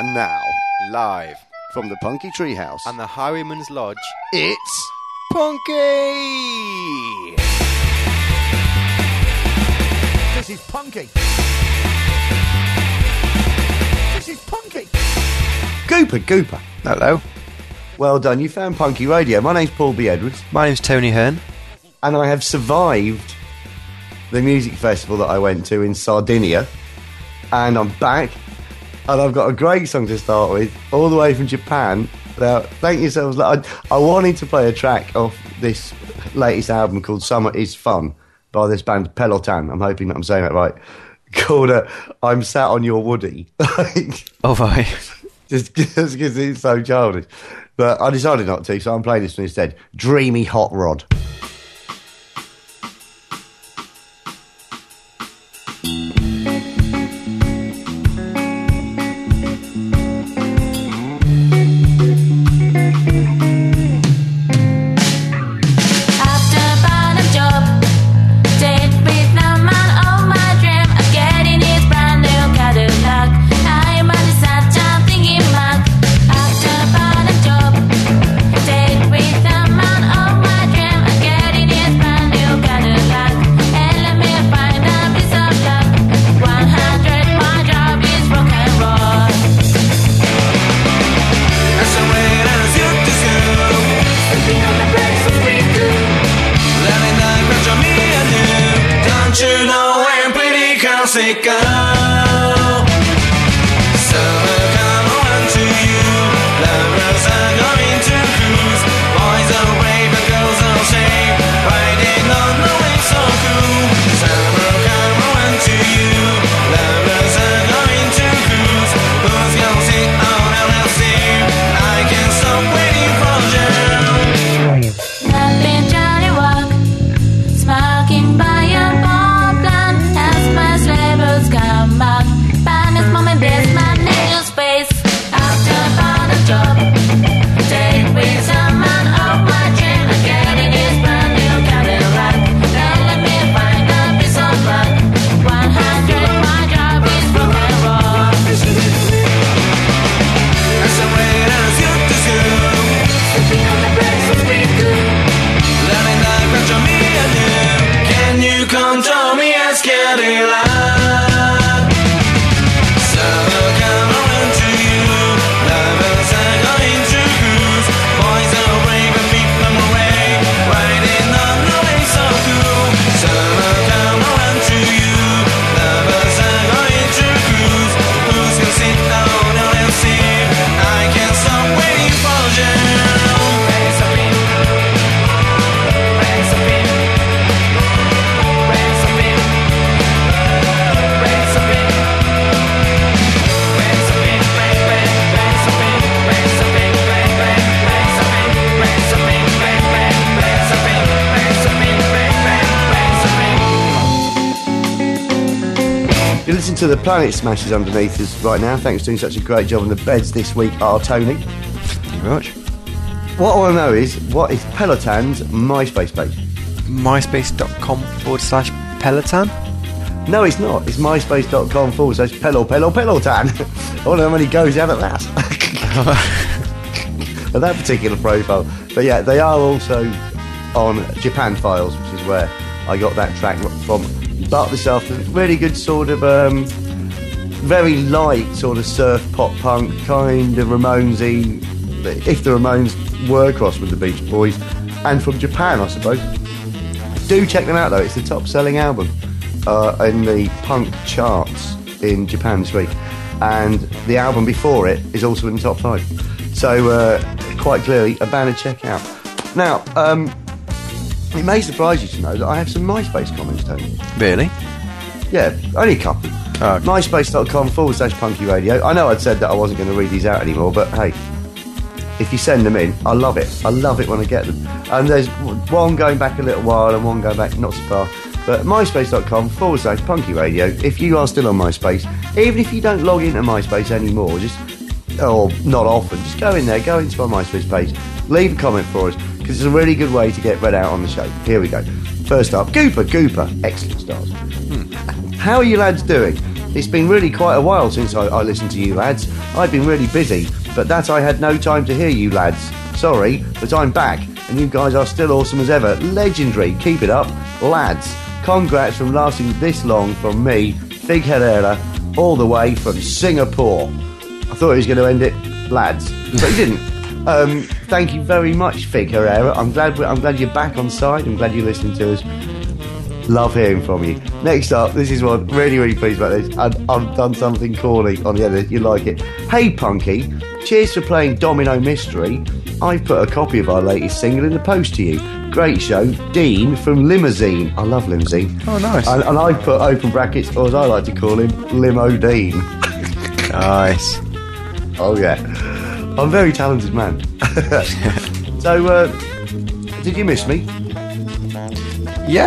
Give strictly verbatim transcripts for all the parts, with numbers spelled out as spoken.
And now, live from the Punky Treehouse and the Highwayman's Lodge, it's Punky! This is Punky! This is Punky! Gooper, Gooper. Hello. Well done, you found Punky Radio. My name's Paul B. Edwards. My name's Tony Hearn. And I have survived the music festival that I went to in Sardinia. And I'm back. And I've got a great song to start with, all the way from Japan. Now, thank yourselves. I, I wanted to play a track off this latest album called Summer Is Fun by this band Peloton. I'm hoping that I'm saying that right. Called uh, I'm Sat on Your Woody. Oh, right. Just because it's so childish. But I decided not to, so I'm playing this one instead. Dreamy Hot Rod. To the Planet Smashers underneath us right now. Thanks for doing such a great job on the beds this week, are Tony. Thank you very much. What I want to know is, what is Peloton's MySpace page? MySpace.com forward slash Peloton? No, it's not. It's MySpace.com forward slash Pelo Pelo Peloton. I don't know how many goes out of that. At that particular profile. But yeah, they are also on Japan Files, which is where I got that track from. But this afternoon, really good sort of, um, very light sort of surf pop punk, kind of Ramonesy, if the Ramones were crossed with the Beach Boys, and from Japan, I suppose. Do check them out though, it's the top selling album uh, in the punk charts in Japan this week, and the album before it is also in the top five. So, uh, quite clearly, a band to check out. Now, um... it may surprise you to know that I have some MySpace comments, Tony. Really? Yeah, only a couple. Oh, okay. MySpace.com forward slash Punky Radio. I know I'd said that I wasn't going to read these out anymore, but hey, if you send them in, I love it. I love it when I get them. And there's one going back a little while and one going back not so far. But MySpace.com forward slash Punky Radio. If you are still on MySpace, even if you don't log into MySpace anymore, just, or not often, just go in there, go into my MySpace page, leave a comment for us, because it's a really good way to get read out on the show. Here we go. First up, Gooper, Gooper, excellent stars. Hmm. How are you lads doing? It's been really quite a while since I, I listened to you lads. I've been really busy, but that I had no time to hear you lads. Sorry, but I'm back, and you guys are still awesome as ever. Legendary. Keep it up, lads. Congrats from lasting this long from me, Fig Herrera, all the way from Singapore. I thought he was going to end it, lads, but he didn't. Um, thank you very much, Fig Herrera. I'm glad we're, I'm glad you're back on side. I'm glad you're listening to us. Love hearing from you. Next up, this is one really, really pleased about this. I've, I've done something corny on the edit. You like it? Hey, Punky. Cheers for playing Domino Mystery. I've put a copy of our latest single in the post to you. Great show, Dean from Limousine. I love Limousine. Oh, nice. And, and I've put open brackets, or as I like to call him, Limo Dean. Nice. Oh yeah, I'm a very talented man. So, uh, did you miss me? Yeah.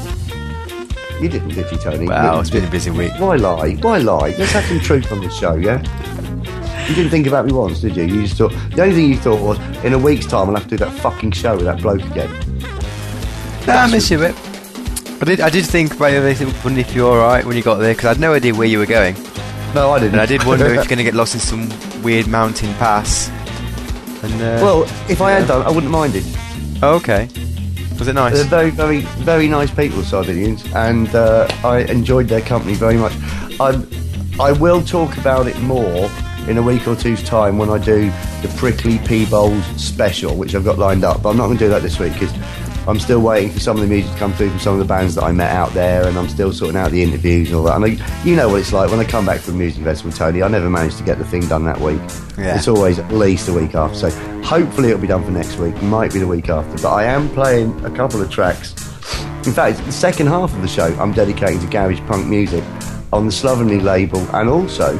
You didn't, did you, Tony? Well, You- it's been a busy week. Why lie? Why lie? Let's have some truth on this show, yeah? You didn't think about me once, did you? You just thought the only thing you thought was in a week's time I'll have to do that fucking show with that bloke again. Nah, I miss you a bit. I did. I did think about everything. Wondered if you're all right when you got there, because I had no idea where you were going, No, I didn't. and I did wonder if you're going to get lost in some weird mountain pass. And uh, Well, if I had yeah. done, I wouldn't mind it. oh, okay. Was it nice? They're very, very, very nice people, Sardinians, and uh, I enjoyed their company very much. I, I will talk about it more in a week or two's time when I do the Prickly Peebles special, which I've got lined up. But I'm not going to do that this week because I'm still waiting for some of the music to come through from some of the bands that I met out there, and I'm still sorting out the interviews and all that. And I, you know what it's like when I come back from the music festival, Tony. I never manage to get the thing done that week. Yeah. It's always at least a week after. So hopefully it'll be done for next week. Might be the week after. But I am playing a couple of tracks. In fact, the second half of the show I'm dedicating to garage punk music on the Slovenly label, and also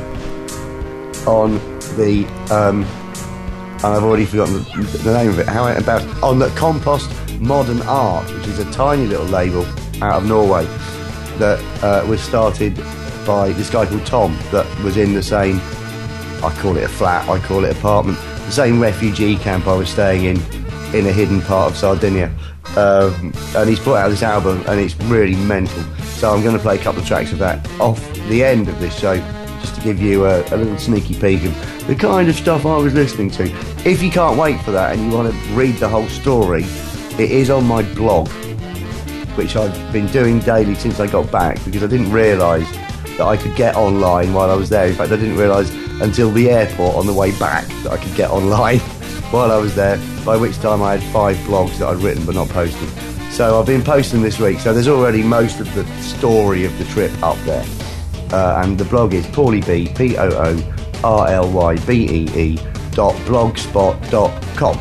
on the um, and I've already forgotten the, the name of it. How about on the Compost Modern Art, which is a tiny little label out of Norway that uh, was started by this guy called Tom, that was in the same, I call it a flat, I call it apartment, the same refugee camp I was staying in in a hidden part of Sardinia. Um, and he's put out this album and it's really mental. So I'm going to play a couple of tracks of that off the end of this show, just to give you a, a little sneaky peek of the kind of stuff I was listening to. If you can't wait for that and you want to read the whole story, it is on my blog, which I've been doing daily since I got back, because I didn't realise that I could get online while I was there. In fact, I didn't realise until the airport on the way back that I could get online while I was there, by which time I had five blogs that I'd written but not posted. So I've been posting this week, so there's already most of the story of the trip up there. Uh, and the blog is Paulie B, P O O R L Y B E E dot blogspot dot com.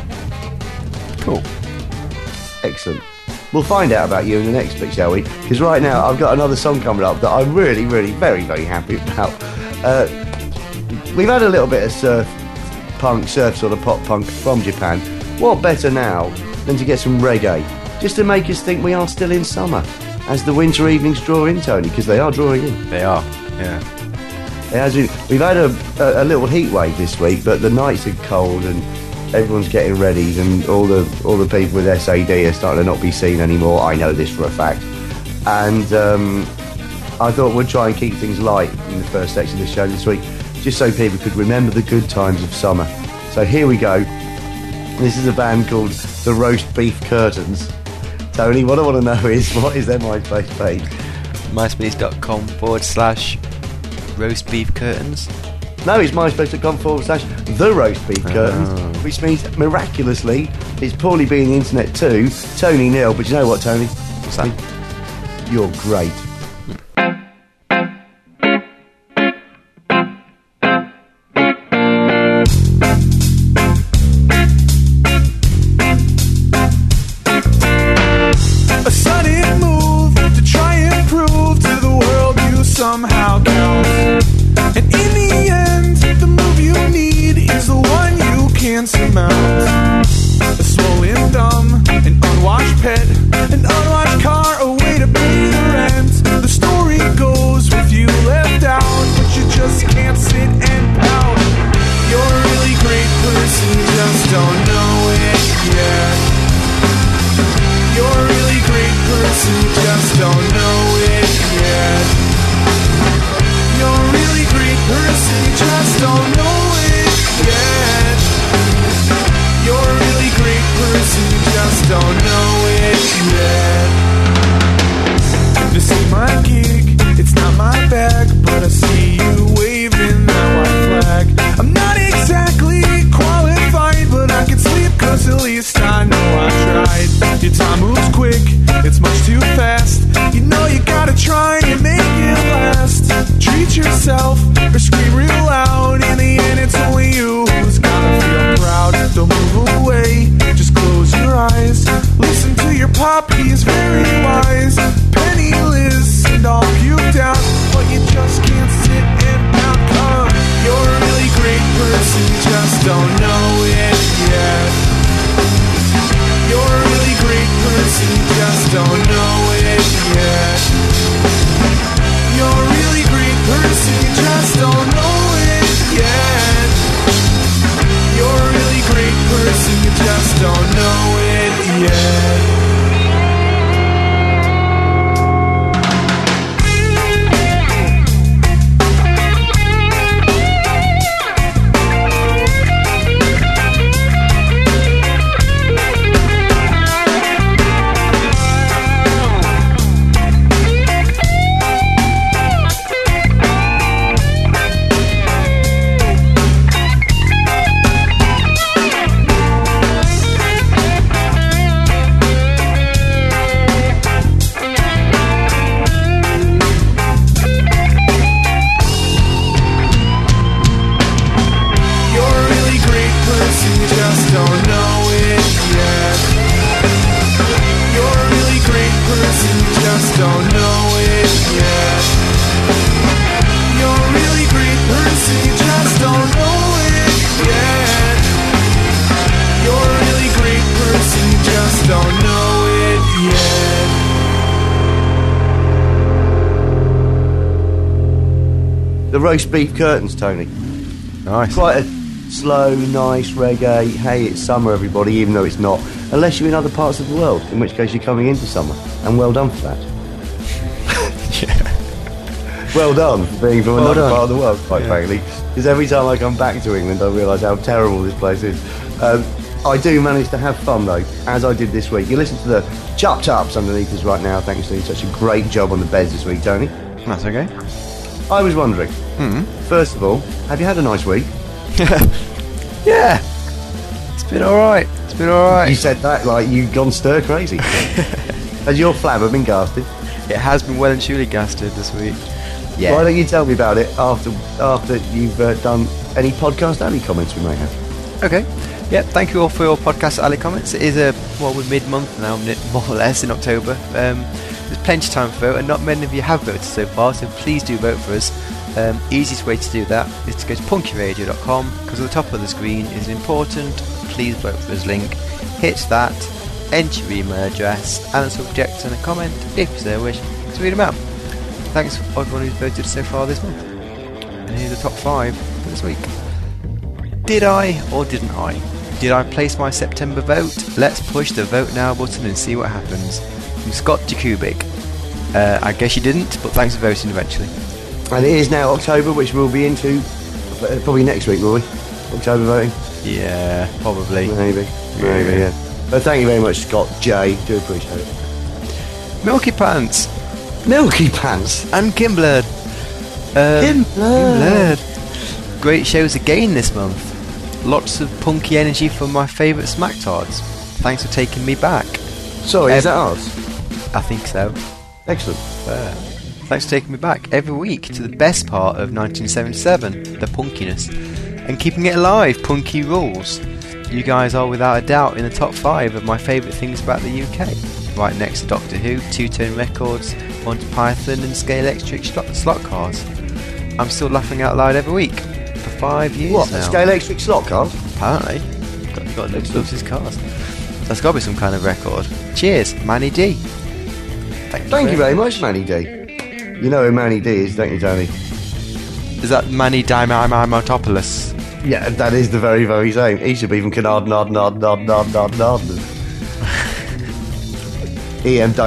Cool. Excellent. We'll find out about you in the next bit, shall we? Because right now I've got another song coming up that I'm really, really, very, very happy about. Uh, we've had a little bit of surf punk, surf sort of pop punk from Japan. What better now than to get some reggae, just to make us think we are still in summer, as the winter evenings draw in, Tony, because they are drawing in. They are. Yeah. It has been, we've had a, a, a little heat wave this week, but the nights are cold and everyone's getting ready, and all the all the people with S A D are starting to not be seen anymore. I know this for a fact. And um, I thought we'd try and keep things light in the first section of the show this week, just so people could remember the good times of summer. So here we go. This is a band called The Roast Beef Curtains. Tony, what I want to know is, what is their MySpace page? MySpace.com forward slash roast beef curtains. No, it's myspace.com forward slash The Roast Beef Curtains, Oh. which means, miraculously, it's Paulie being the internet too, Tony nil. But you know what, Tony? What's that? You're great. A sudden move to try and prove to the world you somehow count. And in the end, the move you need is the one you can surmount. A swollen thumb, an unwashed pet, an unwashed car, a way to pay the rent. The story goes with you left out, but you just can't sit and pout. You're a really great person, you just don't know it yet. You're a really great person. it's much too fast. You know you gotta try and make it last. Treat yourself or scream real loud. In the end, it's only you who's gotta feel proud. Don't move away, just close your eyes. Listen to your pop, he's very wise. Penniless and all puked out, but you just can't sit and pout. Come, you're a really great person, you just don't know it yet. You're a really great person, you just don't know it yet. You're a really great person, you just don't know it yet. You're a really great person, you just don't know it yet. The roast beef curtains, Tony. Nice. Quite a slow, nice reggae. Hey, it's summer, everybody, even though it's not. Unless you're in other parts of the world, in which case you're coming into summer. And well done for that. Yeah. Well done for being from Well another done. part of the world, quite Yeah. frankly. Because every time I come back to England, I realise how terrible this place is. Um, I do manage to have fun, though, as I did this week. You listen to the chop-chops underneath us right now. Thanks for doing such a great job on the beds this week, Tony. That's okay. I was wondering, Hmm. first of all, have you had a nice week? Yeah. It's been alright. It's been alright. You said that like you'd gone stir crazy. Has your flabber been gasted? It has been well and truly gasted this week. Why don't you tell me about it after after you've uh, done any podcast alley comments we may have? Okay. Yeah, thank you all for your podcast alley comments. It is a, well, we're mid-month now, mi- more or less, in October. Um, there's plenty of time to vote, and not many of you have voted so far, so please do vote for us. Um, easiest way to do that is to go to punky radio dot com, because at the top of the screen is an important please vote for us link. Hit that, enter your email address and a subject and a comment if you so wish to read them out. Thanks for everyone who's voted so far this month. And here's the top five for this week. Did I or didn't I? Did I place my September vote? Let's push the vote now button and see what happens. From Scott Jakubik. Uh, I guess you didn't, but thanks for voting eventually. And it is now October, which we'll be into uh, probably next week, will we? October voting? Yeah, probably. Maybe. Maybe, Yeah. yeah. But thank you very much, Scott J. Do appreciate it. Milky Pants Milky Pants. and Kimblerd. Uh, Kimblerd. Kimblerd. Great shows again this month. Lots of punky energy from my favourite Smacktards. Thanks for taking me back. Sorry, is Ev- that ours? I think so. Excellent. Uh, thanks for taking me back every week to the best part of nineteen seventy-seven, the punkiness, and keeping it alive. Punky rules. You guys are without a doubt in the top five of my favourite things about the U K, right next to Doctor Who, Two Tone Records, Monty Python and Scale Electric slot, slot cars. I'm still laughing out loud every week for five years What, now. Scale Electric slot cars? Apparently, got, got loves loves his cars. That's got to be some kind of record. Cheers, Manny D. Thank you, Thank you very much, Manny D. You know who Manny D is, don't you, Tony? Is that Manny Diamantopoulos? Yeah, that is the very, very same. He should be from Canard, Nard, Nard, Nard, Nard, Nard, Nard. E M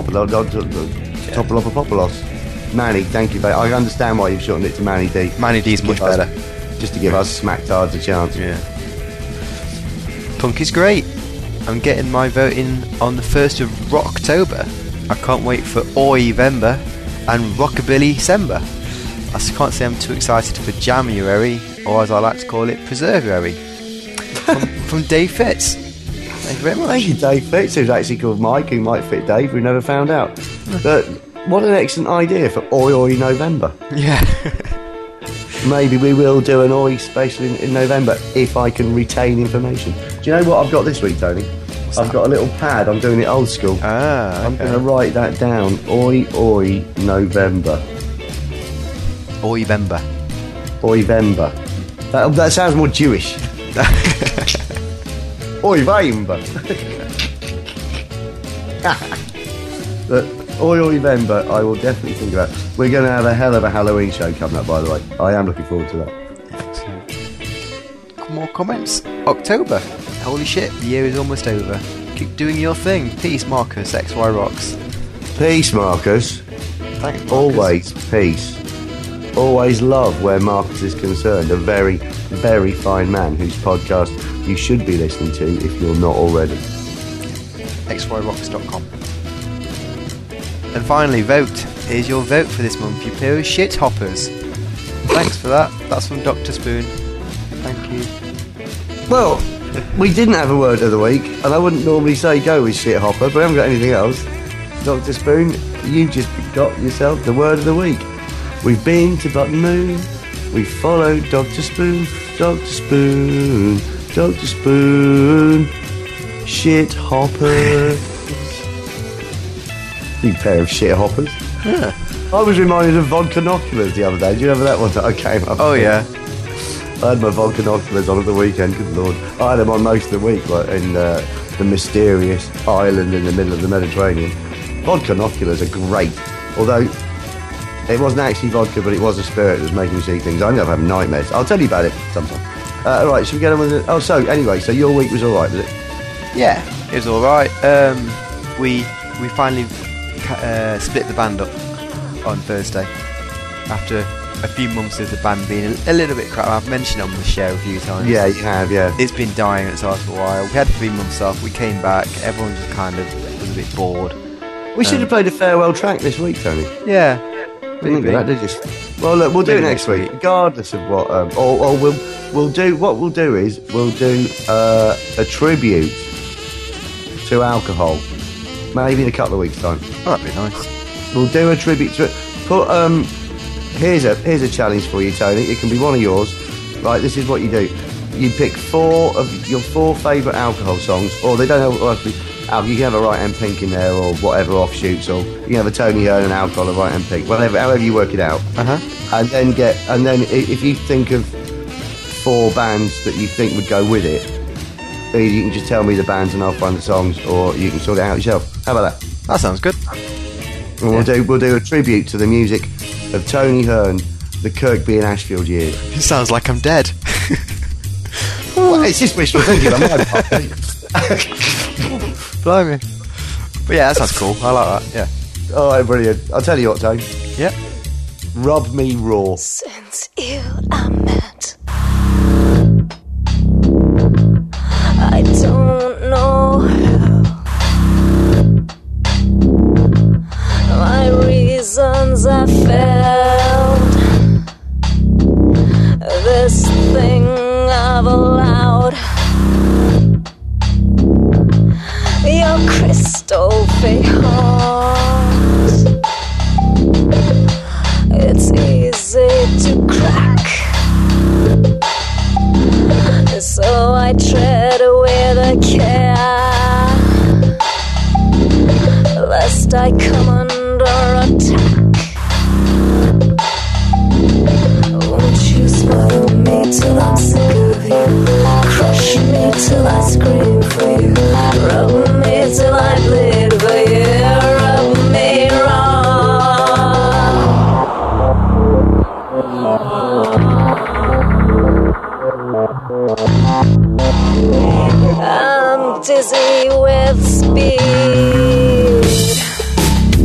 Diamantopoulos. Manny, thank you very I understand why you've shortened it to Manny D. Manny D's much Give us- better. Just to give us smacktards a chance. Yeah. Punk is great. I'm getting my vote in on the first of Rocktober. I can't wait for Oi-Vember and Rockabilly Sember. I s- can't say I'm too excited for January, or as I like to call it, Preservery. From, from Dave Fitz. Thank you very much. Thank you, Dave Fitz, who's actually called Mike, who might fit Dave, we never found out. But what an excellent idea for Oi Oi November. Yeah. Maybe we will do an Oi special in, in November, if I can retain information. Do you know what I've got this week, Tony? What's I've that? got a little pad, I'm doing it old school. Ah, I'm okay. going to write that down. Oi Oi November. Oi Bemba. Oi Vember. That, that sounds more Jewish. Oi Vember. But Oi Oi Vember, I will definitely think about. We're going to have a hell of a Halloween show coming up, by the way. I am looking forward to that. More comments. October. Holy shit, the year is almost over. Keep doing your thing. Peace, Marcus. X Y Rocks. Peace, Marcus. Thanks, Marcus. Always peace. Always love where Marcus is concerned. A very, very fine man whose podcast you should be listening to if you're not already. X Y rocks dot com. And finally, vote. Here's your vote for this month, you pair of shit hoppers. Thanks for that. That's from Doctor Spoon. Thank you. Well, we didn't have a word of the week, and I wouldn't normally say go with shit hopper, but we haven't got anything else. Doctor Spoon, you just got yourself the word of the week. We've been to Button Moon. We've followed Doctor Spoon, Doctor Spoon, Doctor Spoon. Shit hoppers. You pair of shit hoppers. Yeah. I was reminded of vodka noculars the other day. Do you remember that one that I came up Oh, with? yeah. I had my vodka noculars on at the weekend, good lord. I had them on most of the week, like in uh, the mysterious island in the middle of the Mediterranean. Vodka noculars are great, although it wasn't actually vodka, but it was a spirit that was making me see things. I ended up having nightmares. I'll tell you about it sometime. Uh, all right, should we get on with it? Oh, so anyway, so your week was all right, was it? Yeah, it was alright. Um, we we finally uh, split the band up on Thursday after a few months of the band being a, a little bit crap. I've mentioned it on the show a few times. Yeah, you have, yeah. It's been dying its arse for a while. We had three months off. We came back. Everyone just kind of was a bit bored. We should Um, have played a farewell track this week, Tony. Yeah. Didn't think of that, did you? Well, look, we'll do Maybe it next next week, week. regardless of what. Um, or, or we'll we'll do what we'll do is we'll do uh, a tribute to alcohol, maybe in a couple of weeks' time. Oh, that'd be nice. We'll do a tribute to it. Put um, here's a here's a challenge for you, Tony. It can be one of yours. Right, this is what you do. You pick four of your four favourite alcohol songs, or they don't have to be. You can have a Right Hand Pink in there, or whatever offshoots, or you can have a Tony Hearn and alcohol, a Right Hand Pink, whatever, however you work it out. Uh huh. And then get, and then i- if you think of four bands that you think would go with it, either you can just tell me the bands and I'll find the songs, or you can sort it out yourself. How about that? That sounds good. And we'll do we'll do a tribute to the music of Tony Hearn, the Kirkby and Ashfield years. It sounds like I'm dead. Well, it's just wishful thinking on my part. Blimey. But yeah, that sounds cool. I like that. Yeah. All right, brilliant. I'll tell you what, Tony. Yeah. Rub me raw. Since you I met, I don't know how. My reasons I found. This thing I've allowed. Your crystal heart. It's easy to crack, so I tread with a care, lest I come under attack. Won't you smother me till I'm sick of you, crush me till I scream for you, rub me till I bleed for you, rub me wrong. I'm dizzy with speed.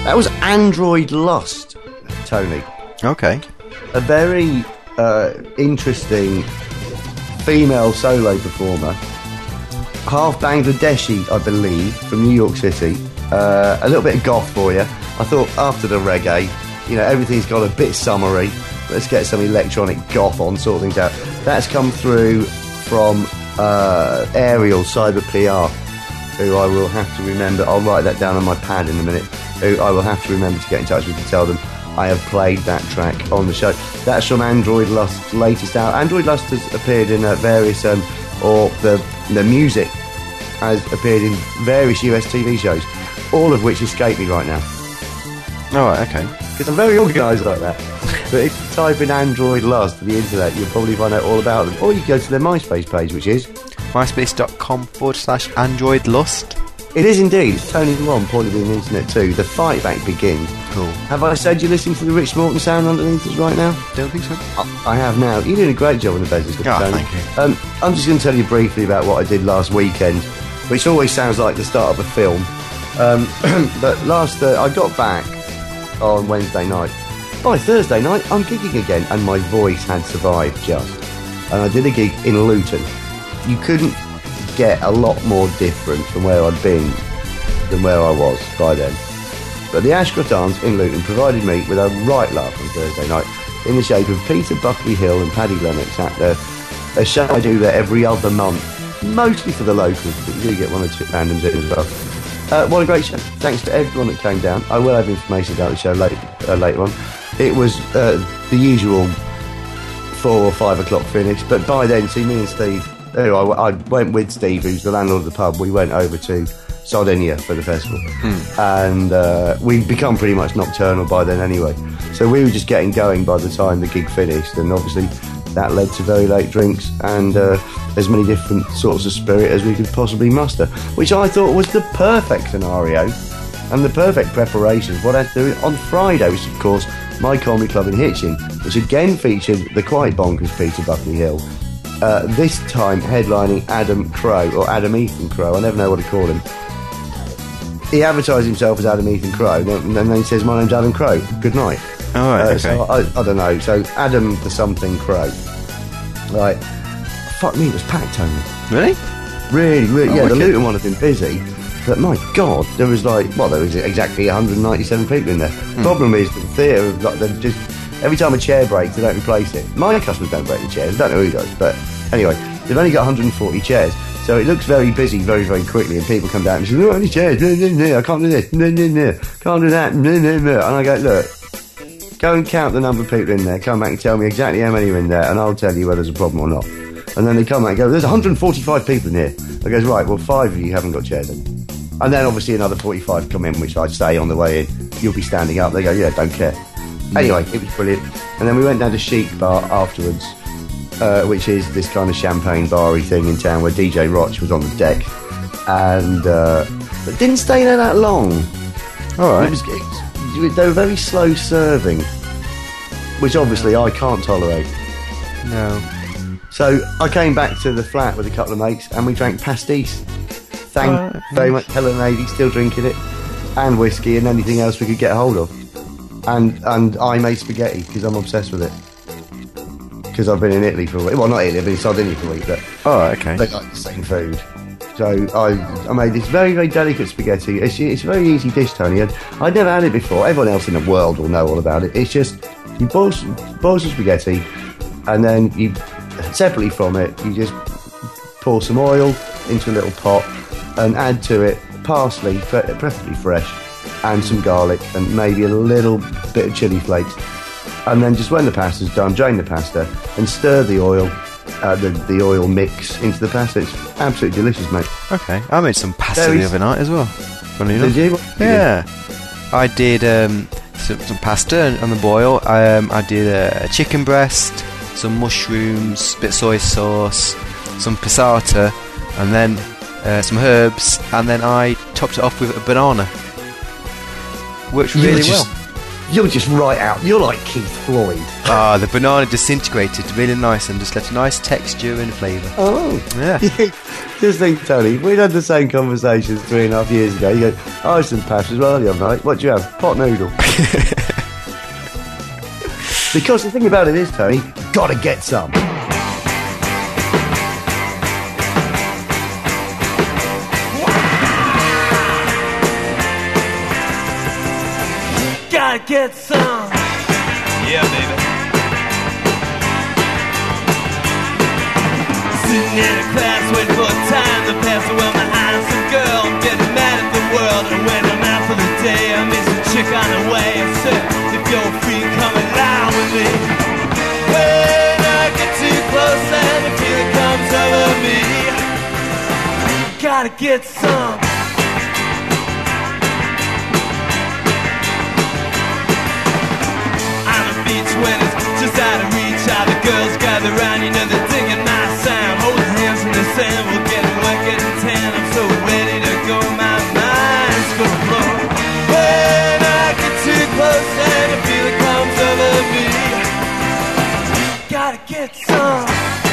That was Android Lust, Tony. Okay. A very uh, interesting female solo performer, half Bangladeshi, I believe, from New York City. Uh, a little bit of goth for you. I thought after the reggae, you know, everything's got a bit summery. Let's get some electronic goth on, sort things out. That's come through from uh, Ariel Cyber P R, who I will have to remember. I'll write that down on my pad in a minute. Who I will have to remember to get in touch with to tell them I have played that track on the show. That's from Android Lust's latest out. Android Lust has appeared in uh, various, um, or the the music has appeared in various U S T V shows, all of which escape me right now. All right, okay. Because I'm very organised like that. But if you type in Android Lust to the internet, you'll probably find out all about them. Or you go to their MySpace page, which is myspace.com forward slash Android Lust. It is indeed. It's Tony the One, probably on the internet too. The fight back begins. Cool. Have I said you're listening to the Rich Morton sound underneath us right now? Don't think so. I, I have now. You're doing a great job on the business. Oh, Tony. thank you. Um, I'm just going to tell you briefly about what I did last weekend, which always sounds like the start of a film. Um, but last, uh, I got back on Wednesday night. By Thursday night, I'm gigging again, and my voice had survived just. And I did a gig in Luton. You couldn't get a lot more different from where I'd been than where I was by then. But the Ashcroft Arms in Luton provided me with a right laugh on Thursday night in the shape of Peter Buckley Hill and Paddy Lennox at the, a show I do there every other month, mostly for the locals, but you do get one or two randoms in as well. Uh, what a great show. Thanks to everyone that came down. I will have information about the show later, uh, later on. It was uh, the usual four or five o'clock finish, but by then, see, me and Steve, anyway, I, I went with Steve, who's the landlord of the pub. We went over to Sardinia for the festival, mm. and uh, we'd become pretty much nocturnal by then anyway. So we were just getting going by the time the gig finished, and obviously that led to very late drinks and uh, as many different sorts of spirit as we could possibly muster, which I thought was the perfect scenario and the perfect preparation for what I had to do on Friday, which of course my comedy club in Hitchin, which again featured the quite bonkers Peter Buckley Hill, uh, this time headlining Adam Crow, or Adam Ethan Crow, I never know what to call him. He advertised himself as Adam Ethan Crow, and then he says, my name's Adam Crow, good night. Oh, right, uh, okay. So I, I don't know, so Adam the something Crow. Right, fuck me, it was packed, Tony. Really? Really, really, oh, yeah, wicked. The Luton one had been busy, but my God, there was like, well, there was exactly one hundred ninety-seven people in there. The Mm. problem is, the theatre, like, they've just, every time a chair breaks, they don't replace it. My customers don't break the chairs, I don't know who does, but anyway, they've only got one hundred forty chairs, so it looks very busy very, very quickly, and people come down and say, no, only chairs, no, no, no, I can't do this, no, no, no, can't do that, no, no, no, and I go, look, go and count the number of people in there, come back and tell me exactly how many are in there, and I'll tell you whether there's a problem or not. And then they come back and go, there's one hundred forty-five people in here. I goes, right, well, five of you haven't got chairs in. And then obviously another forty-five come in, which I say on the way in, you'll be standing up. They go, yeah, don't care. Anyway, it was brilliant. And then we went down to Chic Bar afterwards, uh, which is this kind of champagne bar-y thing in town where D J Roch was on the deck. And, uh, but didn't stay there that long. All right. It was, it, they were very slow serving, which obviously I can't tolerate. No. So I came back to the flat with a couple of mates and we drank pastis. Thank Oh, very nice. much, Helen Lady, still drinking it, and whiskey and anything else we could get hold of. And and I made spaghetti because I'm obsessed with it. Because I've been in Italy for a week. Well, not Italy, I've been in Sardinia for a week, but Oh, okay. they like the same food. So I I made this very, very delicate spaghetti. It's, it's a very easy dish, Tony. I'd, I'd never had it before. Everyone else in the world will know all about it. It's just, you boil, some- boil some spaghetti, and then you, separately from it, you just pour some oil into a little pot and add to it parsley, pre- preferably fresh, and some garlic, and maybe a little bit of chilli flakes. And then just when the pasta's done, drain the pasta and stir the oil, uh, the, the oil mix into the pasta. It's absolutely delicious, mate. Okay. I made some pasta Very the s- other night as well. Funny enough. Did you? What did you Yeah. I did um, some, some pasta on the boil. Um, I did a, a chicken breast, some mushrooms, bit of soy sauce, some passata, and then uh, some herbs, and then I topped it off with a banana. Worked You were really just- well. You're just right out. You're like Keith Floyd. Ah, the banana disintegrated really nice and just left a nice texture and flavour. Oh. Yeah. Just think, Tony, we'd had the same conversations three and a half years ago. You go, I had some pash as well the other night. What do you have? Pot noodle. Because the thing about it is, Tony, gotta get some. Gotta get some. Yeah, baby. Sitting in a class waiting for a time to pass around my eyes. Some girl, I'm getting mad at the world. And when I'm out for the day, I miss a chick on the way. I said, if you're free, come along with me. When I get too close and the feeling comes over me, gotta get some. When it's just out of reach, all the girls gather round, you know they're digging my sound. Holding hands in the sand, we're getting wet, getting tan. I'm so ready to go, my mind's gonna blow. When I get too close and the feeling comes over me, gotta get some.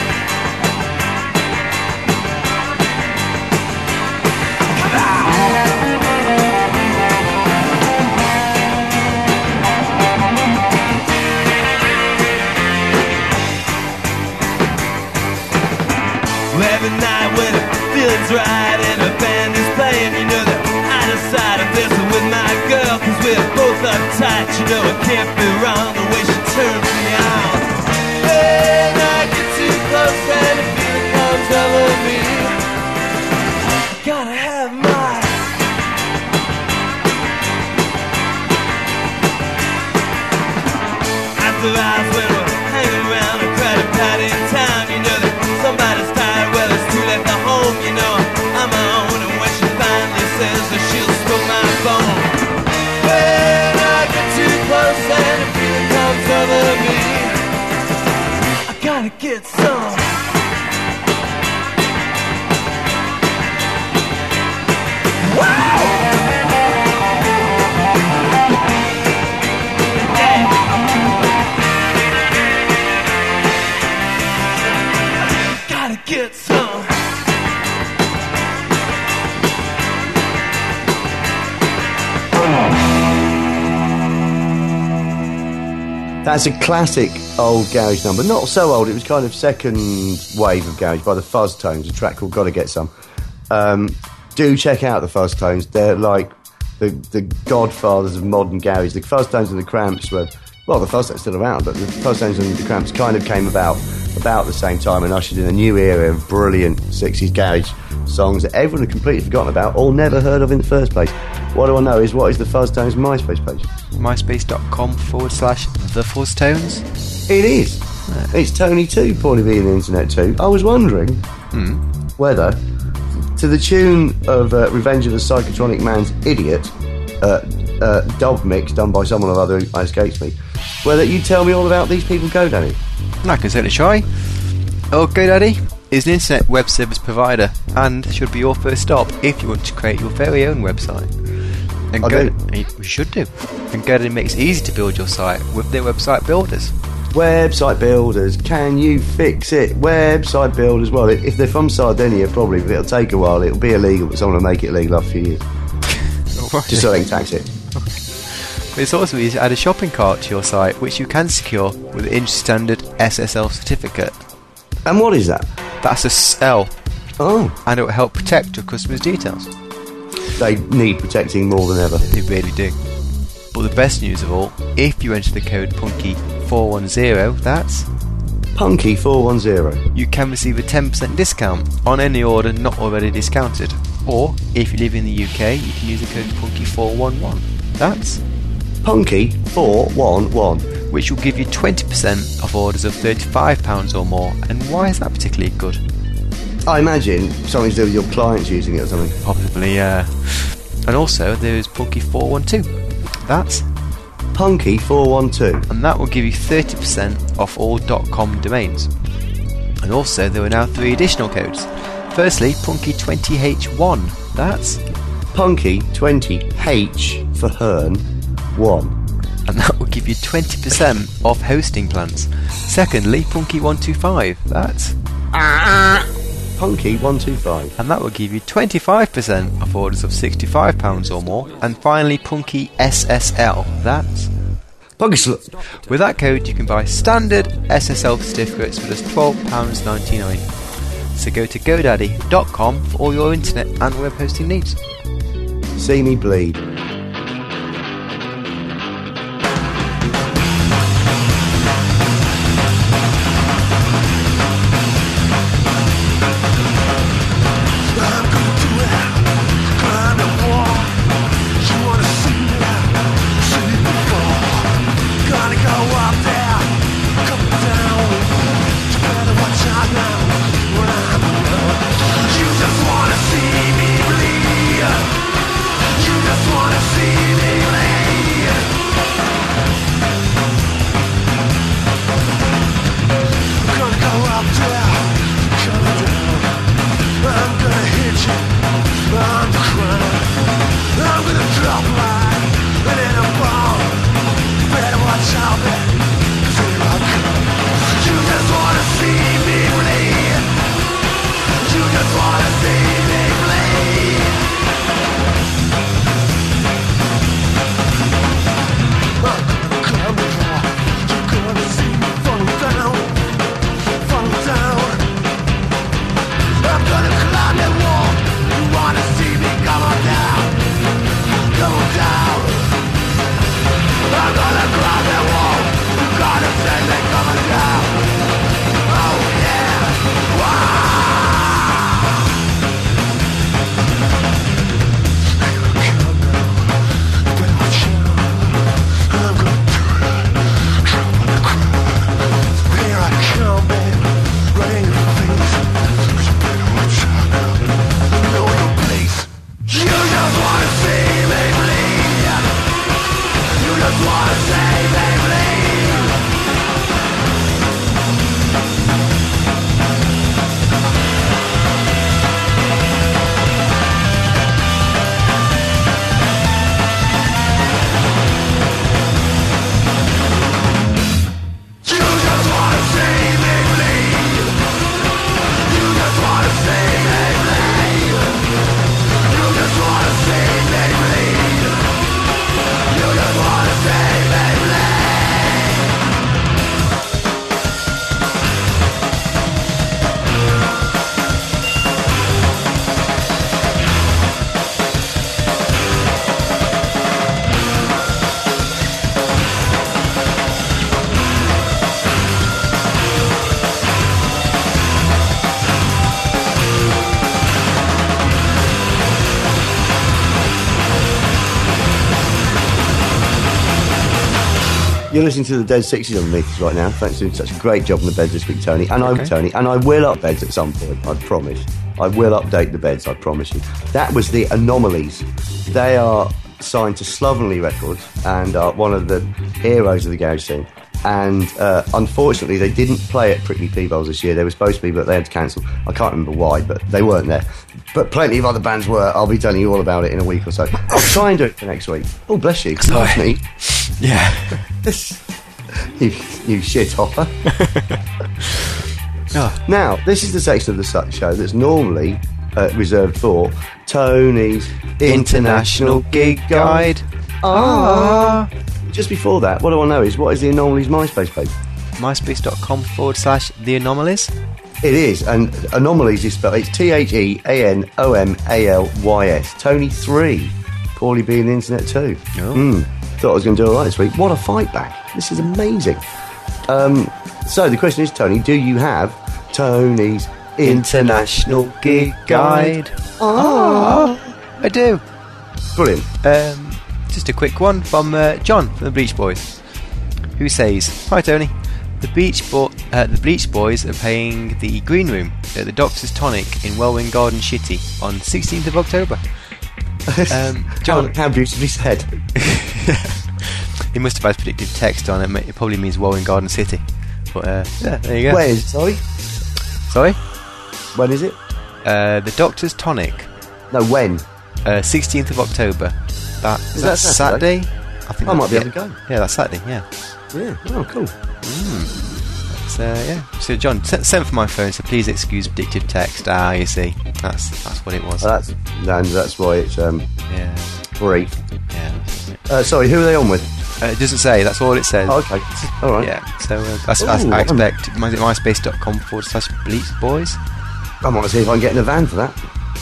Every night when the feeling's right and the band is playing, you know that I decide I'm dancing with my girl, cause we're both uptight. You know it can't be wrong the way she turns me on. When I get too close and the feeling comes over me, gotta have my after hours when we're hanging around a crowded party in town, you know that somebody's tired, well it's too late to home, you know I'm my own, and when she finally says that she'll smoke my phone, when I get too close and the feeling comes over me, I gotta get some. Wow! Get some. That's a classic old garage number. Not so old, it was kind of second wave of garage by the Fuzz Tones, a track called Gotta Get Some. Um, do check out the Fuzz Tones. They're like the, the godfathers of modern garage. The Fuzz Tones and the Cramps were, well, the Fuzz Tones are still around, but the Fuzz Tones and the Cramps kind of came about about the same time and ushered in a new era of brilliant sixties garage songs that everyone had completely forgotten about or never heard of in the first place. What do I know is, what is the Fuzz Tones MySpace page? myspace.com forward slash the Fuzz Tones. It is. It's Tony two, Paulie B and the Internet two. I was wondering Hmm. whether, to the tune of uh, Revenge of the Psychotronic Man's Idiot, uh, uh, dub mix done by someone or other who escapes me, whether you tell me all about these people, GoDaddy. I can certainly try. Oh, GoDaddy is an internet web service provider and should be your first stop if you want to create your very own website. And I Go- do. You should do. And GoDaddy makes it easy to build your site with their website builders. Website builders, can you fix it? Website builders, well, if they're from Sardinia, probably, but it'll take a while. It'll be illegal, but someone will make it legal after a few years. Just so they can tax it. It's also easy to add a shopping cart to your site, which you can secure with the industry standard S S L certificate. And what is that? That's a S L, Oh, and it will help protect your customers' details. they need protecting more than ever. They really do. But the best news of all, if you enter the code Punky four one zero, that's Punky four one zero. you can receive a ten percent discount on any order not already discounted. Or, if you live in the U K, you can use the code Punky four one one. That's Punky four one one. which will give you twenty percent off orders of thirty-five pounds or more. And why is that particularly good? I imagine something to do with your clients using it or something. Probably, uh... And also, there is Punky four one two. That's... Punky four one two. And that will give you thirty percent off all .com domains. And also, there are now three additional codes. Firstly, Punky twenty H one. That's... Punky twenty H for Hern one. and that will give you twenty percent off hosting plans. Secondly, Punky one two five, that's Punky one two five. and that will give you twenty-five percent off orders of sixty-five pounds or more. And finally, Punky S S L, that's Punky Slut. with that code you can buy standard S S L certificates for just twelve pounds ninety-nine. So go to godaddy dot com for all your internet and web hosting needs. See me bleed. You're listening to the Dead Sixties on the Meathers right now. Thanks for doing such a great job on the beds this week, Tony. And I'm Okay. Tony, and I will up beds at some point, I promise. I will update the beds, I promise you. That was the Anomalies. They are signed to Slovenly Records and are one of the heroes of the garage scene. And uh, unfortunately, they didn't play at Prickly Peebles this year. They were supposed to be, but they had to cancel. I can't remember why, but they weren't there. But plenty of other bands were. I'll be telling you all about it in a week or so. I'll try and do it for next week. Oh, bless you. Nice me. Yeah. you, you shit hopper. Oh. Now, this is the section of the su- show that's normally uh, reserved for Tony's International Gig Guide. Ah. Just before that, what I want to know is, what is the Anomalies MySpace page? myspace.com forward slash the anomalies. It is, and Anomalies is spelled, it's T H E A N O M A L Y S. Tony three. Paulie being the internet too. Oh. Mm, thought I was going to do all right this week. What a fight back. This is amazing. Um, so the question is, Tony, do you have Tony's International Gig Guide? Ah, I do. Brilliant. Um, just a quick one from uh, John from the Bleach Boys, who says, "Hi Tony, the Beach Bo- uh, the Bleach Boys are playing the Green Room at the Doctor's Tonic in Welwyn Garden City on sixteenth of October." Um, John, how, how beautifully said. he must have had predictive text on it. It probably means Welwyn Garden City. But uh, yeah, there you go. Where is it? Sorry? Sorry? When is it? Uh, the Doctor's Tonic, No, when? uh, sixteenth of October. That, is Is that that Saturday? Saturday? I think I might that's- be yeah. able to go. Yeah, that's Saturday. Yeah. Yeah. Oh, cool. So yeah. So John, sent, sent for my phone. So please excuse addictive text. Ah, you see, that's that's what it was. Well, that's and that's why it's um yeah. free. Yeah. That's it. Uh, sorry, who are they on with? Uh, it doesn't say. That's all it says. Oh, okay. All right. Yeah. So uh, I, I, Ooh, I I'm- expect my, myspace.com forward slash Bleach Boys. I might see if I can get in a van for that.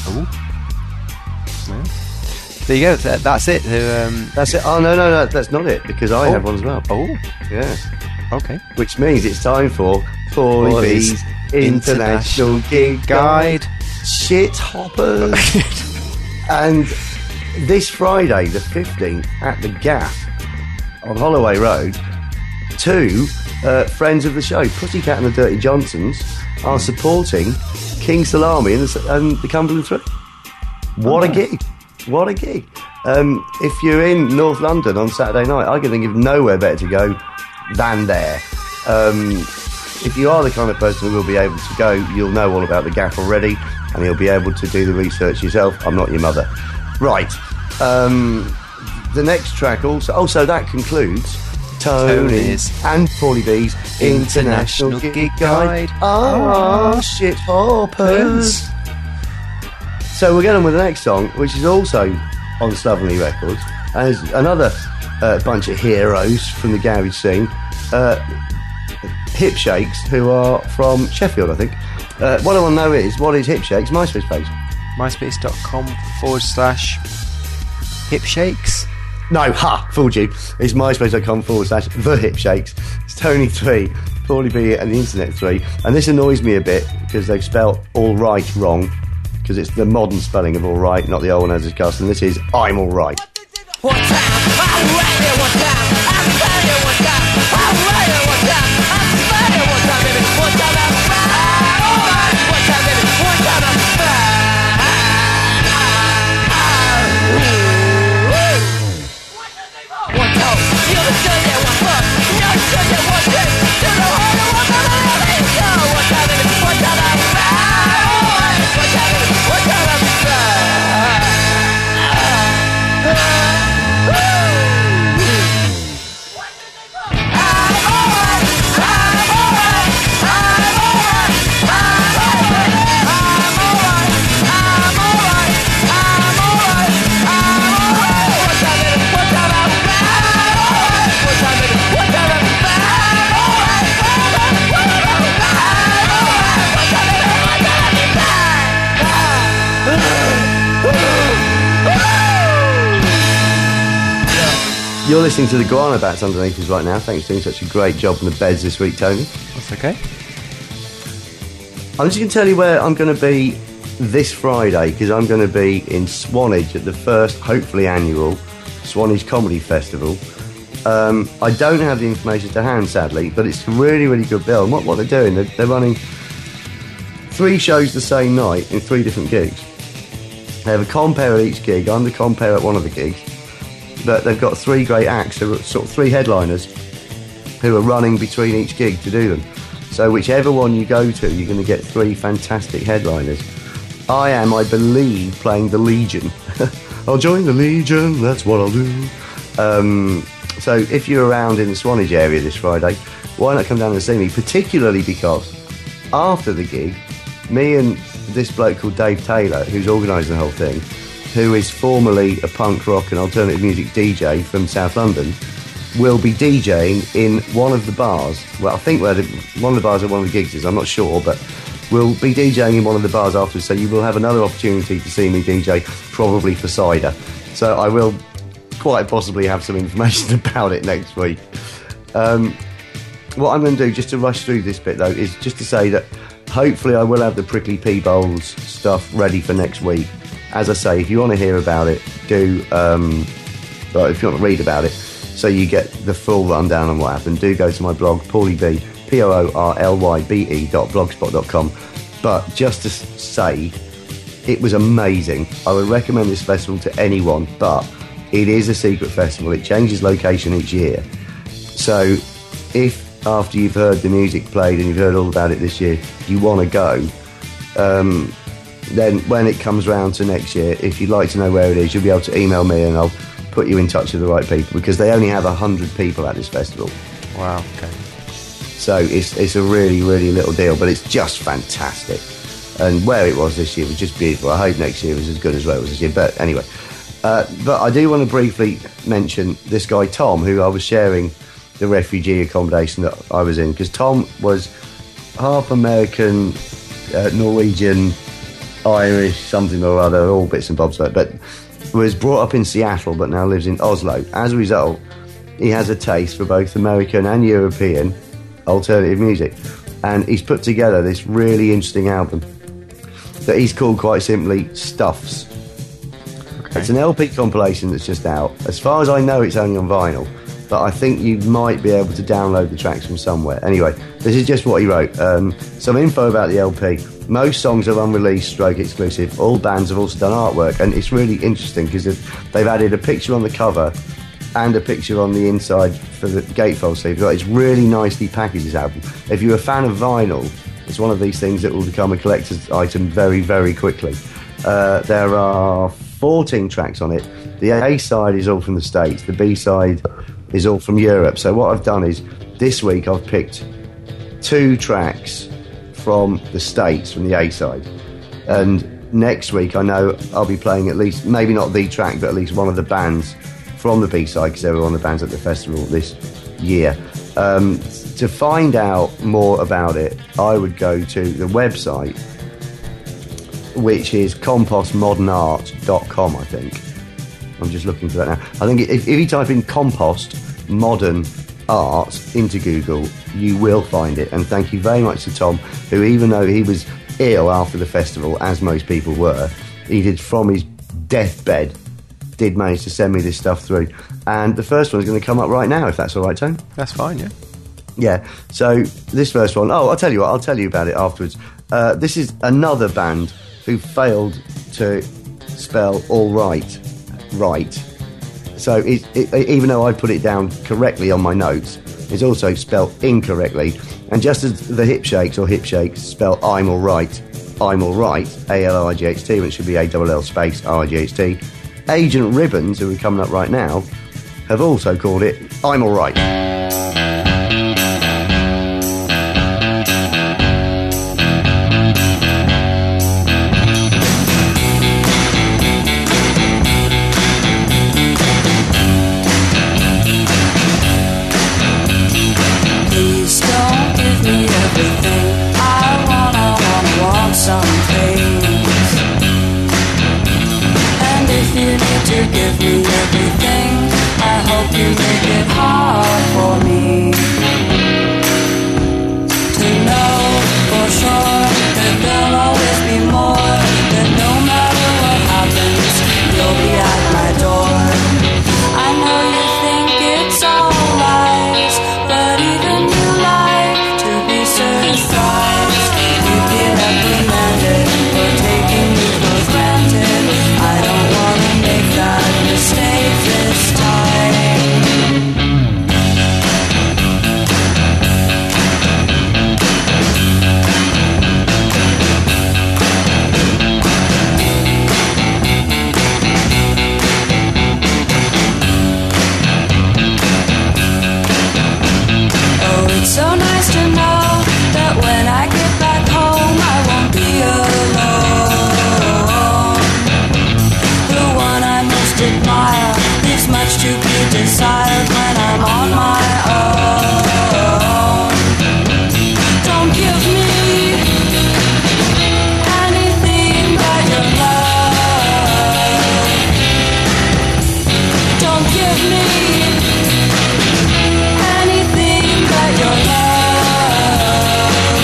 Well, there you go. That, that's it. So, um, That's it. Oh no, no, no, that's not it because I Oh. have one as well. oh, Yeah. okay. Which means it's time for Paulie Paulie's B's International Gig Guide. Shit hoppers. And this Friday, the fifteenth, at the Gaff on Holloway Road, two uh, friends of the show, Pussycat and the Dirty Johnsons, are supporting King Salami and the, and the Cumberland Three. What a gig! What a gig! Um, if you're in North London on Saturday night, I can think of nowhere better to go than there. Um, if you are the kind of person who will be able to go, you'll know all about the Gaff already, and you'll be able to do the research yourself. I'm not your mother. Right. Um, the next track also... Also, that concludes Tony's Tony's and Paulie B's International, International Gig, Gig Guide. Guide. Ah, shit hoppers. So we're going on with the next song, which is also on Slovenly Records, and it's another uh, bunch of heroes from the garage scene, uh, Hip Shakes, who are from Sheffield, I think. Uh, what I want to know is, what is Hip Shakes' MySpace page? myspace.com forward slash Hip Shakes. No, ha, fooled you. It's myspace.com forward slash the Hip Shakes. It's Tony three, Paulie B and the Internet three. And this annoys me a bit because they've spelt all right wrong, because it's the modern spelling of all right, not the old one as discussed. And this is I'm all right. One time, I'm ready. One time, I'm ready. One time, I'm ready. One time, I'm ready. One time, baby. One time, I'm fine. Alright. One time, baby. One time, I'm fine. One toe, you understand that one foot, you understand that one dick. You know how to walk on the line. Go. One time, baby. One time, I'm fine. Alright. One time, baby. One time, I'm You're listening to the Guana Bats underneath us right now. Thanks for doing such a great job on the beds this week, Tony. That's okay. I'm just going to tell you where I'm going to be this Friday, because I'm going to be in Swanage at the first, hopefully annual, Swanage Comedy Festival. Um, I don't have the information to hand, sadly, but it's a really, really good bill. And what, what they're doing, they're, they're running three shows the same night in three different gigs. They have a compere at each gig. I'm the compere at one of the gigs. But they've got three great acts, who are sort of three headliners who are running between each gig to do them. So whichever one you go to, you're going to get three fantastic headliners. I am, I believe, playing the Legion. I'll join the Legion, that's what I'll do. Um, so if you're around in the Swanage area this Friday, why not come down and see me? Particularly because after the gig, me and this bloke called Dave Taylor, who's organising the whole thing, who is formerly a punk rock and alternative music D J from South London, will be DJing in one of the bars. Well, I think where the, one of the bars are one of the gigs is, I'm not sure, but we'll be DJing in one of the bars afterwards, so you will have another opportunity to see me D J, probably for cider. So I will quite possibly have some information about it next week. Um, what I'm going to do, just to rush through this bit though, is just to say that hopefully I will have the Prickly Pea Bowls stuff ready for next week. As I say, if you want to hear about it, do, um, well, if you want to read about it, so you get the full rundown on what happened, do go to my blog, Paulie B, P O O R L Y B E dot blogspot dot com. But just to say, it was amazing. I would recommend this festival to anyone, but it is a secret festival. It changes location each year. So if after you've heard the music played and you've heard all about it this year, you want to go, um, then when it comes round to next year, if you'd like to know where it is, you'll be able to email me and I'll put you in touch with the right people, because they only have a hundred people at this festival. Wow. Okay. So it's it's a really, really little deal, but it's just fantastic. And where it was this year was just beautiful. I hope next year was as good as where it was this year. But anyway, uh, but I do want to briefly mention this guy, Tom, who I was sharing the refugee accommodation that I was in, because Tom was half American, uh, Norwegian, Irish, something or other, all bits and bobs like that, but was brought up in Seattle but now lives in Oslo. As a result, he has a taste for both American and European alternative music, and he's put together this really interesting album that he's called quite simply Stuffs. Okay. It's an L P compilation that's just out. As far as I know, it's only on vinyl, but I think you might be able to download the tracks from somewhere. Anyway, this is just what he wrote. Um, some info about the L P. Most songs are unreleased, stroke exclusive. All bands have also done artwork, and it's really interesting because they've added a picture on the cover and a picture on the inside for the gatefold sleeve. It's really nicely packaged, this album. If you're a fan of vinyl, it's one of these things that will become a collector's item very, very quickly. Uh, there are fourteen tracks on it. The A side is all from the States. The B side is all from Europe. So what I've done is, this week I've picked two tracks from the States, from the A side. And next week I know I'll be playing at least, maybe not the track, but at least one of the bands from the B side, because they were one of the bands at the festival this year. Um, to find out more about it, I would go to the website, which is compost modern art dot com, I think. I'm just looking for that now. I think if, if you type in Compost Modern Art into Google, you will find it. And thank you very much to Tom, who, even though he was ill after the festival, as most people were, he did, from his deathbed, did manage to send me this stuff through. And the first one's going to come up right now, if that's all right, Tone. That's fine, yeah. Yeah, so this first one, oh, I'll tell you what, I'll tell you about it afterwards. Uh, this is another band who failed to spell all right, right. So it, it, even though I put it down correctly on my notes, it's also spelled incorrectly. And just as the Hip Shakes or Hip Shakes spell I'm all right, I'm all right, A L L I G H T, when it should be A L L space R I G H T, Agent Ribbons, who are coming up right now, have also called it I'm all right. Give me everything. I hope you make it hard for me to know for sure that there'll always be more. That no matter what happens, you'll be at my door. I know you think it's all lies, but even you like to be surprised. You'd be reprimanded for taking me for granted. I don't want to make that mistake this time. Oh, it's so nice to know that when I get back home, I won't be alone. The one I most admire leaves much to be desired when I'm on my own. Don't give me anything but your love. Don't give me anything but your love.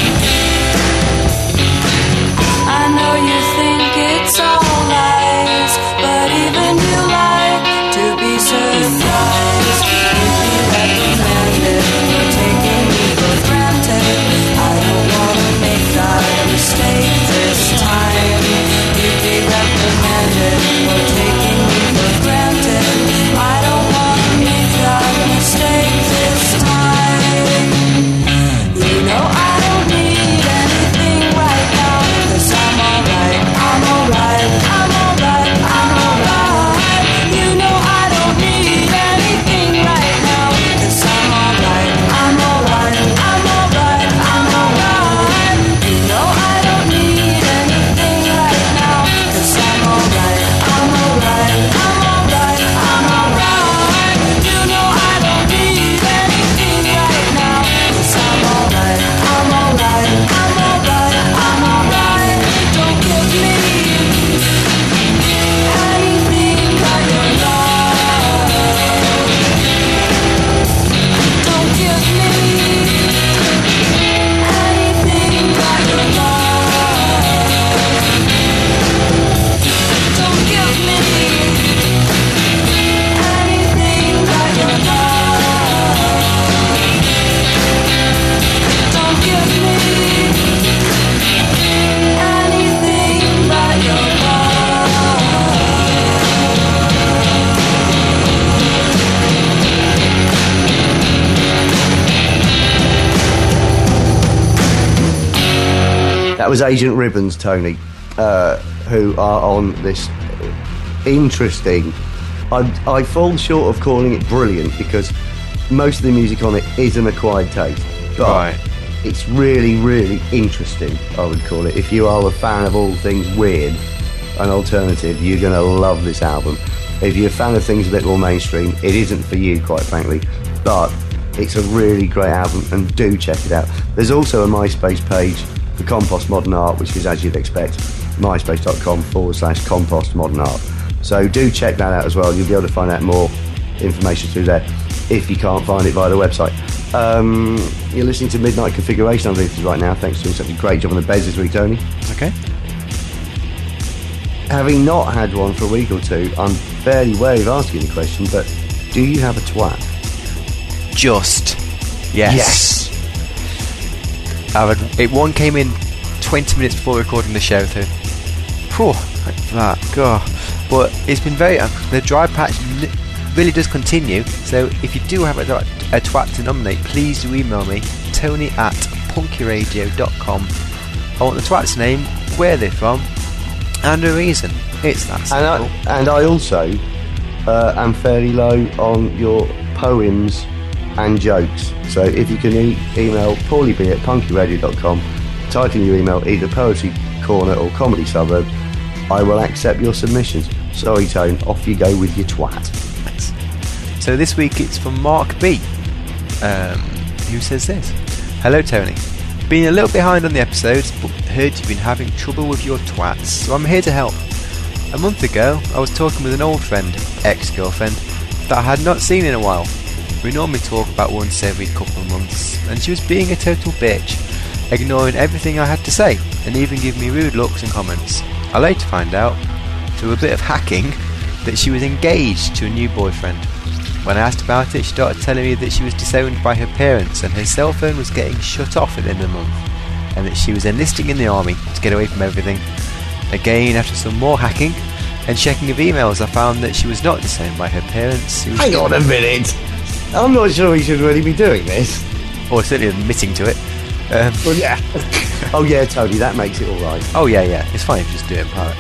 I know you think it's all lies, but even you like to be surprised. You'd be reprimanded for taking me for granted. I don't want to make that mistake this time. You'd be reprimanded for taking me for granted. I don't want to make that mistake this time. You know I don't need anything right now, 'cause I'm alright, I'm alright, I'm alright, I'm alright. You know I don't need was Agent Ribbons, Tony, uh, who are on this interesting... I, I fall short of calling it brilliant because most of the music on it is an acquired taste. But Right. it's really, really interesting, I would call it. If you are a fan of all things weird and alternative, you're going to love this album. If you're a fan of things a bit more mainstream, it isn't for you, quite frankly. But it's a really great album, and do check it out. There's also a MySpace page for Compost Modern Art, which is, as you'd expect, myspace.com forward slash compost modern art. So do check that out as well. You'll be able to find out more information through there if you can't find it via the website. Um, you're listening to Midnight Configuration on Vintage right now. Thanks for doing such a great job on the beds this week, Tony. Okay. Having not had one for a week or two, I'm fairly wary of asking the question, but do you have a twat? Just. Yes. I had, it one came in twenty minutes before recording the show, so. Phew, like that. God. But it's been very. Uh, the dry patch li- really does continue, so if you do have a, a twat to nominate, please do email me, tony at punkyradio dot com. I want the twat's name, where they're from, and a reason. It's that simple. And I, and I also uh, am fairly low on your poems and jokes. So if you can e- email paulieb at punkyradio dot com, type in your email either Poetry Corner or Comedy Suburbs, I will accept your submissions. Sorry, Tone, off you go with your twat. Thanks. So this week it's from Mark B, um, who says this. Hello, Tony. Been a little behind on the episodes, but heard you've been having trouble with your twats, so I'm here to help. A month ago, I was talking with an old friend, ex-girlfriend, that I had not seen in a while. We normally talk about once every couple of months, and she was being a total bitch, ignoring everything I had to say, and even giving me rude looks and comments. I later find out, through a bit of hacking, that she was engaged to a new boyfriend. When I asked about it, she started telling me that she was disowned by her parents and her cell phone was getting shut off at the end of the month, and that she was enlisting in the army to get away from everything. Again, after some more hacking and checking of emails, I found that she was not disowned by her parents. Was Hang on a minute. I'm not sure we should really be doing this. Or certainly admitting to it. Um, Well, yeah. Oh, yeah, Tony, that makes it all right. oh yeah, yeah, it's fine if you just do it in part.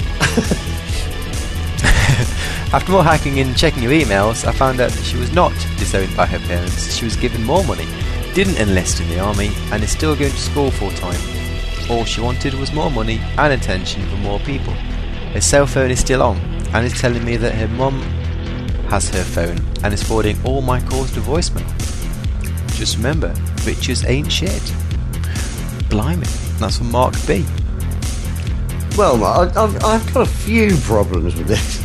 After more hacking and checking her emails, I found out that she was not disowned by her parents. She was given more money, didn't enlist in the army, and is still going to school full time. All she wanted was more money and attention from more people. Her cell phone is still on, and is telling me that her mum has her phone and is forwarding all my calls to voicemail. Just remember, riches ain't shit. Blimey, that's from Mark B. Well, I, I've, I've got a few problems with this.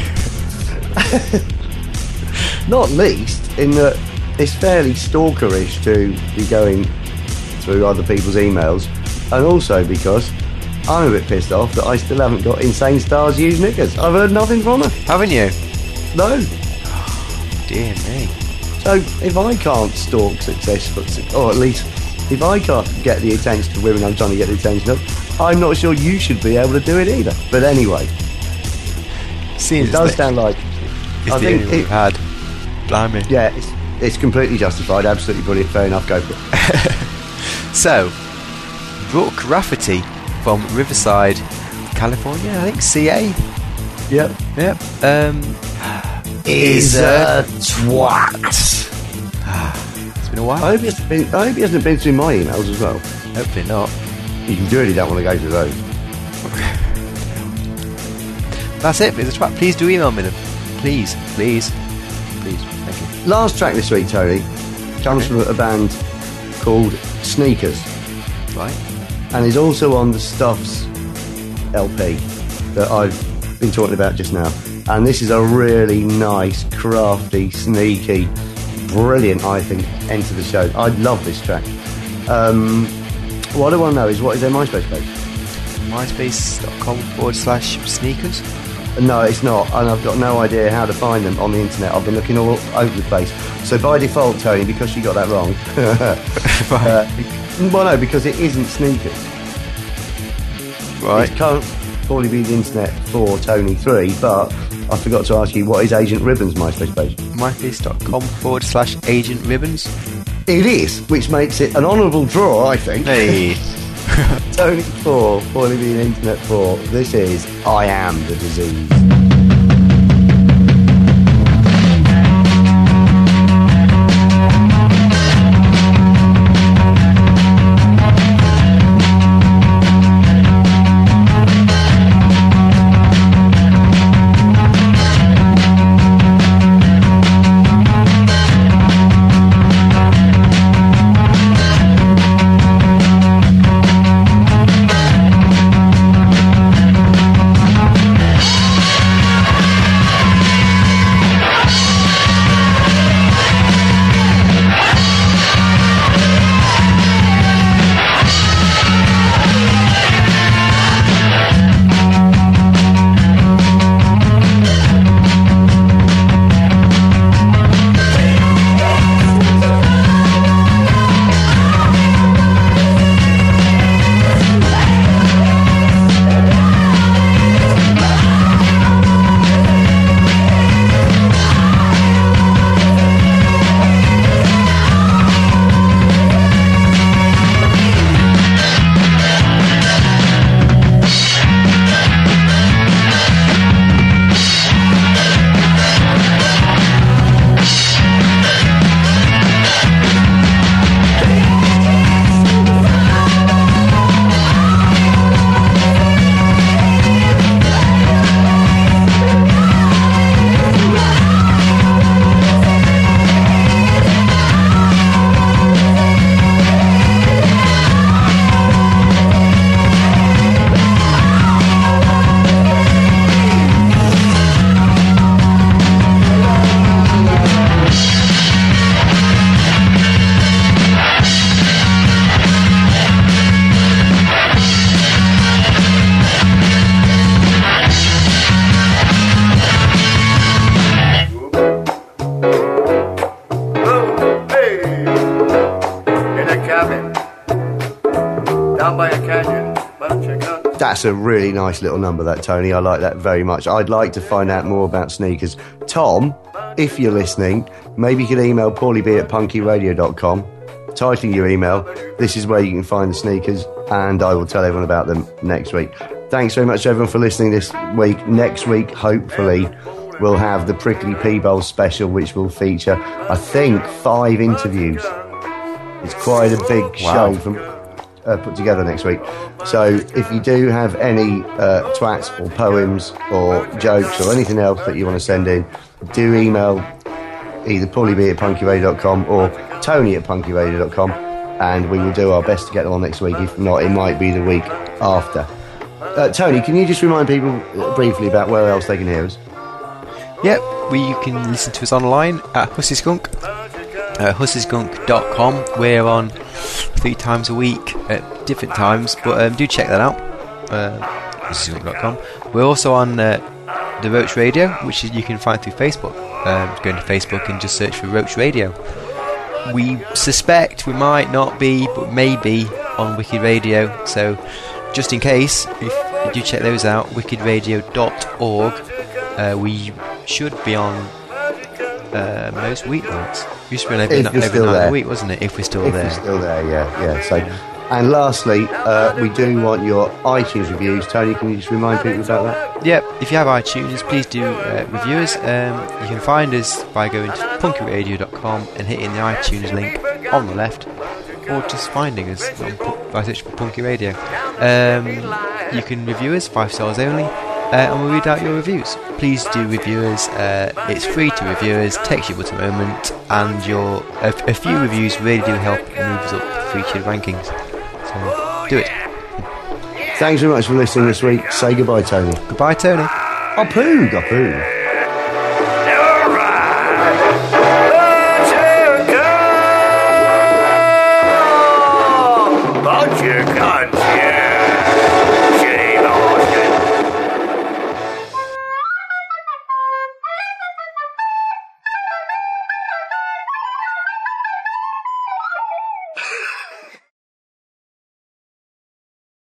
Not least in that it's fairly stalkerish to be going through other people's emails, and also because I'm a bit pissed off that I still haven't got Insane Stars Use Knickers. I've heard nothing from her. Haven't you? No. Dear me. So if I can't stalk successful, or at least if I can't get the attention of women I'm trying to get the attention of, I'm not sure you should be able to do it either. But anyway, Seems it does that sound like it's I the think only one it- we've had. Blimey. yeah, it's, it's completely justified. Absolutely brilliant. Fair enough. Go for it. So, Brooke Rafferty from Riverside, California, I think, C A. Yep. Yep. Um, Is a twat. it's been a I while. hope, he hasn't been, I hope he hasn't been through my emails as well. Hopefully not. You really don't want to go through those. That's it. If it's a twat, please do email me them. Please, please, please. Thank you. Last track this week, Tony, comes from a band called Sneakers, Right. and is also on the Stuffs L P that I've been talking about just now. And this is a really nice, crafty, sneaky, brilliant, I think, end to the show. I love this track. Um, what I want to know is, what is their MySpace page? MySpace.com forward slash sneakers. No, it's not, and I've got no idea how to find them on the internet. I've been looking all over the place. So by default, Tony, because you got that wrong, uh, well, no, because it isn't Sneakers. Right. It can't probably be the internet for Tony three, but I forgot to ask you, what is Agent Ribbons' MySpace page? MySpace.com forward slash agent ribbons. It is, which makes it an honourable draw, I think. Hey. Tony four, Paulie B and Internet four. This is I Am the Disease. That's a really nice little number, that, Tony. I like that very much. I'd like to find out more about sneakers. Tom, if you're listening, maybe you could email paulie b at punky radio dot com, titling your email. This is where you can find the sneakers, and I will tell everyone about them next week. Thanks very much, everyone, for listening this week. Next week, hopefully, we'll have the Prickly Peebles special, which will feature, I think, five interviews. It's quite a big Wow. show from... Uh, put together next week. So if you do have any uh, twats or poems or jokes or anything else that you want to send in, do email either paulie b at punky radio dot com or tony at punky radio dot com, and we will do our best to get them on next week. If not, it might be the week after. Uh, Tony, can you just remind people uh, briefly about where else they can hear us? Yep, we, you can listen to us online at Hussy Skunk, uh, hussy skunk dot com. We're on three times a week at different times, but um, do check that out, uh, hussy skunk dot com. We're also on uh, the Roach Radio, which is, you can find through Facebook. Um, go into Facebook and just search for Roach Radio. We suspect we might not be, but maybe on Wicked Radio, so just in case, if you do check those out, wicked radio dot org. Uh, we should be on uh, most weeknights. Used to be on every, If night, you're every still night of there. the week, wasn't it? If we're still If there. you're still there, yeah, yeah. So, and lastly, uh, we do want your iTunes reviews. Tony, can you just remind people about that? Yep, if you have iTunes, please do uh, review us. Um, you can find us by going to punky radio dot com and hitting the iTunes link on the left, or just finding us on, pu- by searching for Punky Radio. Um, you can review us, five stars only, uh, and we'll read out your reviews. Please do review us. Uh, it's free to review us, takes you but a moment, and your a, a few reviews really do help move us up the featured rankings. So do it. Thanks very much for listening this week. Say goodbye, Tony. Goodbye, Tony. Apoo, apoo.